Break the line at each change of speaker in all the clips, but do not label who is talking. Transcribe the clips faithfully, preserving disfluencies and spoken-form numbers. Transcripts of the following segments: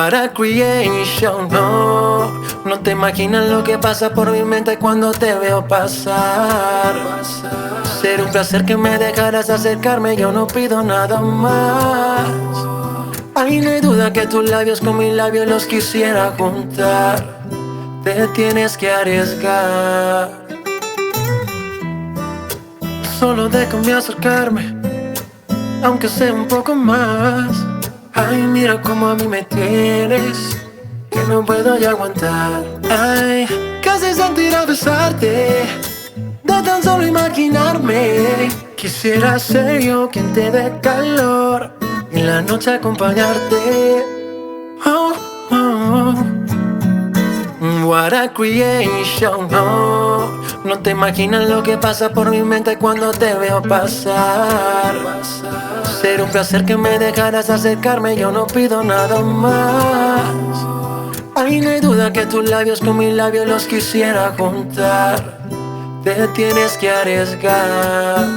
What a creation, no. No te imaginas lo que pasa por mi mente cuando te veo pasar. Ser un placer que me dejaras acercarme, yo no pido nada más. Ay, no hay duda que tus labios con mis labios los quisiera juntar. Te tienes que arriesgar. Solo déjame acercarme, aunque sea un poco más. Ay, mira cómo a mí me tienes, que no puedo ya aguantar. Ay, casi sentir al besarte, de tan solo imaginarme. Quisiera ser yo quien te dé calor y en la noche acompañarte. Oh, oh, oh. What a creation, no. No te imaginas lo que pasa por mi mente cuando te veo pasar. Ser un placer que me dejaras acercarme, yo no pido nada más. Ay, no hay duda que tus labios con mis labios los quisiera juntar. Te tienes que arriesgar.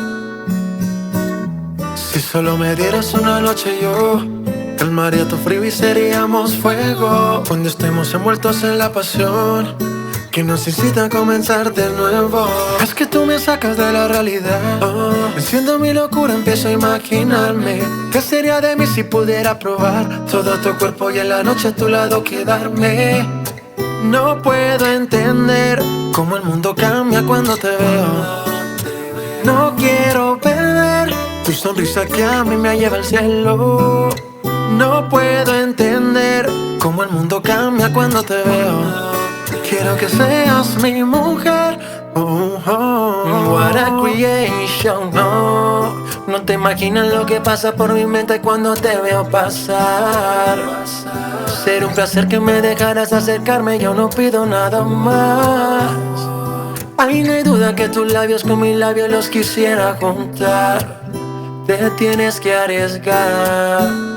Si solo me dieras una noche yo calmaría tu frío y seríamos fuego. Cuando estemos envueltos en la pasión que nos incita a comenzar de nuevo. Es que tú me sacas de la realidad. Oh, enciendo mi locura, empiezo a imaginarme qué sería de mí si pudiera probar todo tu cuerpo y en la noche a tu lado quedarme. No puedo entender cómo el mundo cambia cuando te veo. No quiero perder tu sonrisa que a mí me lleva al cielo. No puedo entender cómo el mundo cambia cuando te veo. Quiero que seas mi mujer. Oh, oh. What a creation, no. No te imaginas lo que pasa por mi mente cuando te veo pasar. Ser un placer que me dejaras acercarme, yo no pido nada más. Ay, no hay duda que tus labios con mis labios los quisiera juntar. Te tienes que arriesgar.